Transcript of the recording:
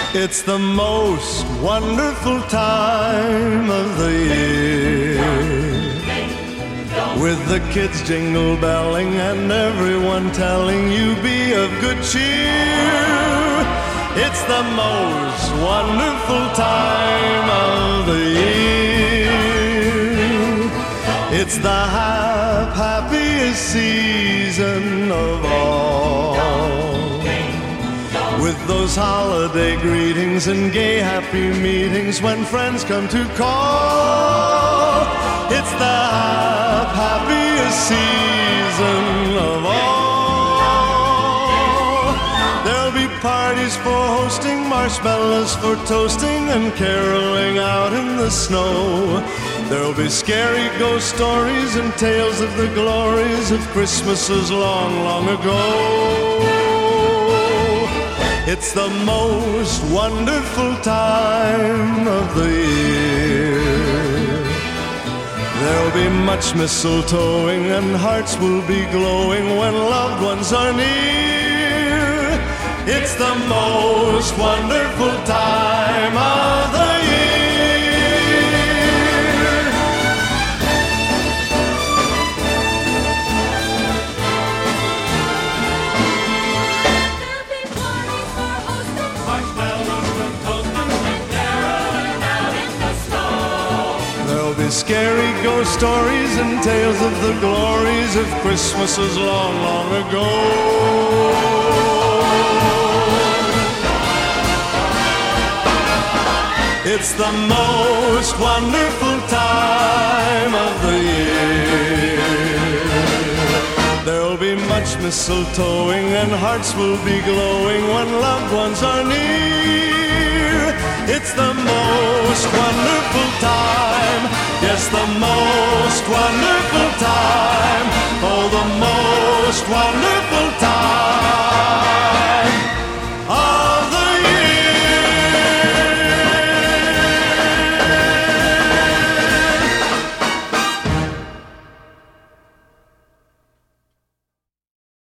It's the most wonderful time of the year, with the kids jingle belling and everyone telling you be of good cheer. It's the most wonderful time of the year. It's the happiest season of all, with those holiday greetings and gay happy meetings when friends come to call. It's the happiest season of all. There'll be parties for hosting, marshmallows for toasting, and caroling out in the snow. There'll be scary ghost stories and tales of the glories of Christmases long, long ago. It's the most wonderful time of the year. There'll be much mistletoeing and hearts will be glowing when loved ones are near. It's the most wonderful time of the year. Scary ghost stories and tales of the glories of Christmases long, long ago. It's the most wonderful time of the year. There'll be much mistletoeing and hearts will be glowing when loved ones are near. It's the most wonderful time. Yes, the most wonderful time. Oh, the most wonderful